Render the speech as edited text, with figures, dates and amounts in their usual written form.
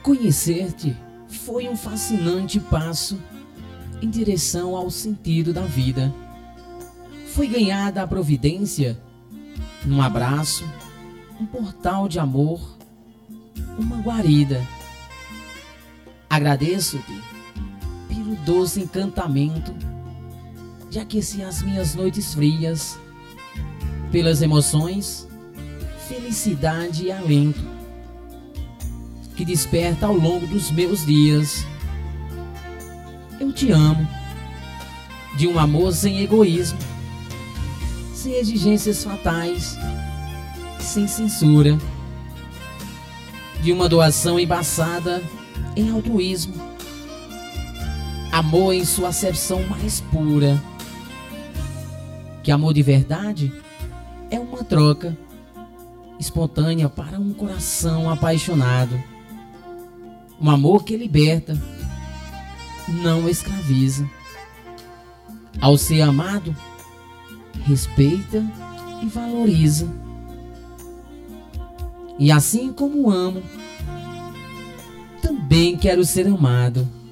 Conhecer-te foi um fascinante passo em direção ao sentido da vida. Foi ganhada a providência num abraço, um portal de amor, uma guarida. Agradeço-te pelo doce encantamento de aquecer as minhas noites frias, pelas emoções, felicidade e alento que desperta ao longo dos meus dias. Eu te amo, de um amor sem egoísmo, sem exigências fatais, sem censura, de uma doação embaçada em altruísmo, amor em sua acepção mais pura. Que amor de verdade é uma troca espontânea para um coração apaixonado. Um amor que liberta, não escraviza. Ao ser amado, respeita e valoriza. E assim como amo, também quero ser amado.